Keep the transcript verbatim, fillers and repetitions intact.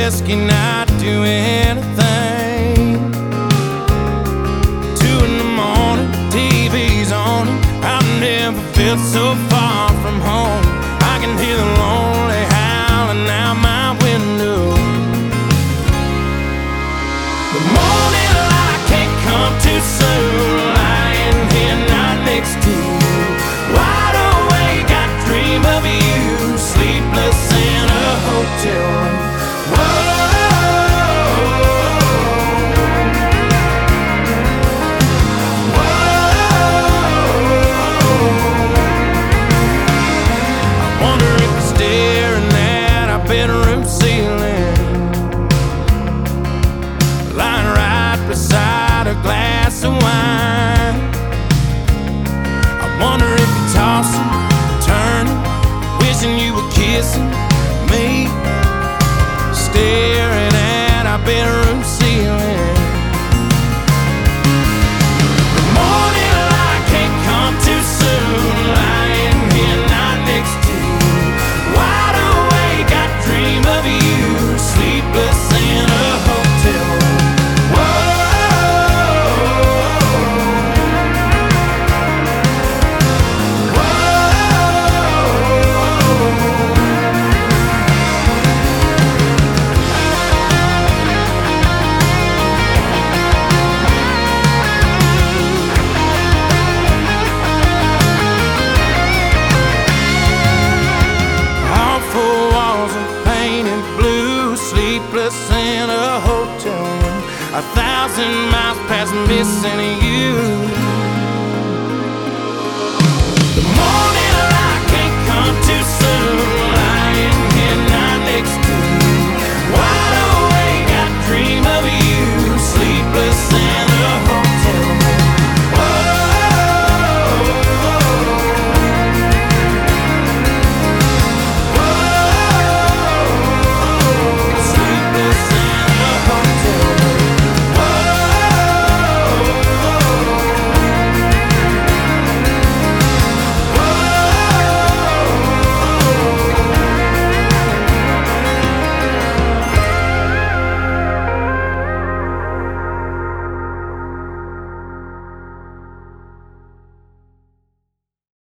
just cannot do anything. Two in the morning, T V's on. I've never felt so far from home. I can hear the lonely howling out my window. The morning light can't come too soon. Lying here not next to you, wide awake, I dream of you, sleepless in a hotel room. Bedroom ceiling, lying right beside a glass of wine. I wonder if you're tossing, turning, wishing you were kissing me, staring at our bedroom ceiling. The morning light can't come too soon. Lying here not next to you, wide awake, I dream of you, sleepless in a hotel room. Whoa, all four walls are painted blue, sleepless in a hotel room, a thousand miles past missing you.